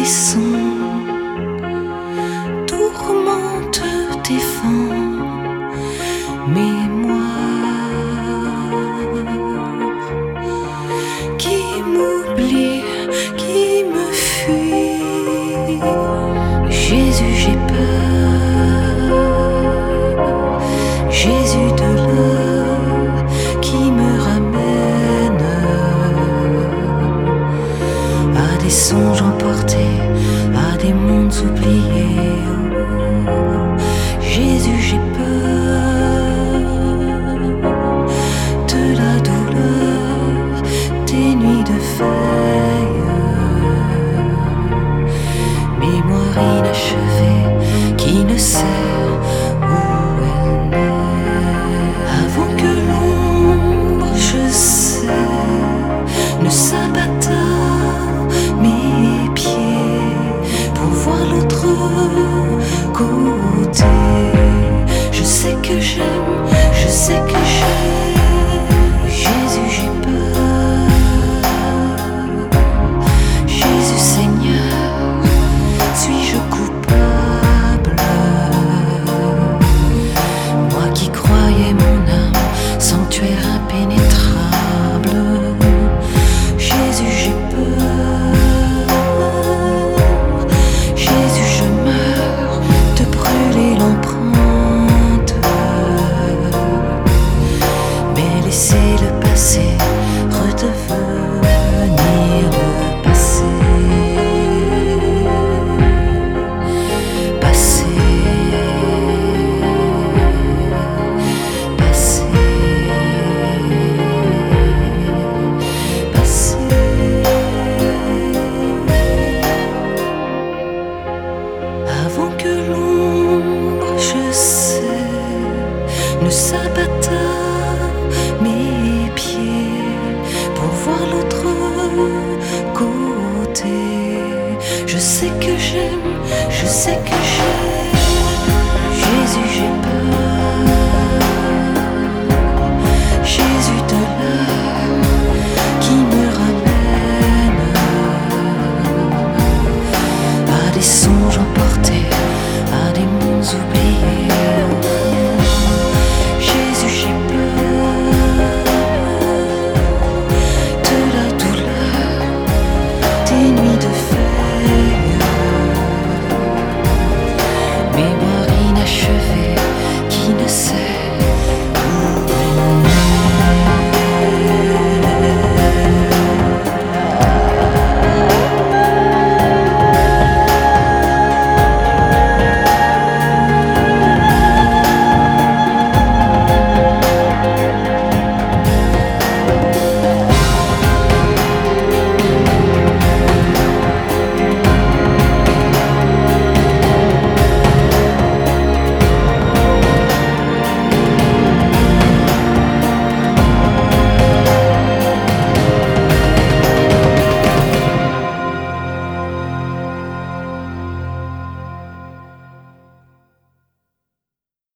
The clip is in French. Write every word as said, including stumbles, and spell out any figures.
frissons tourmente tes vents, mémoire qui m'oublie, qui me fuit. Jésus, j'ai peur, Jésus de love qui me ramène à des songes emportés, à des mondes oubliés. Oh, Jésus, j'ai peur de la douleur des nuits de veille, mémoire inachevée qui ne sait où elle naît. Avant que l'ombre, je sais, ne s'abatte à mes pieds pour voir l'autre côté. Je sais que j'aime, je sais que j'aime. Jésus, j'ai peur. Jésus Seigneur, suis-je coupable? Moi qui croyais mon âme sanctuaire impénétrable. Jésus, j'ai peur. Jésus, je meurs de brûler l'empreinte. Mais laissez le passé redevenir le passé. Passé, passé, passé. Avant que l'ombre, je sais, ne s'abatte à mes pieds pour voir l'autre côté. Je sais que j'aime, je sais que j'aime. Jésus, j'ai peur. Jésus de l'heure qui me ramène à des songes emportés, à des mondes oubliés. Jésus, j'ai peur de la douleur des nuits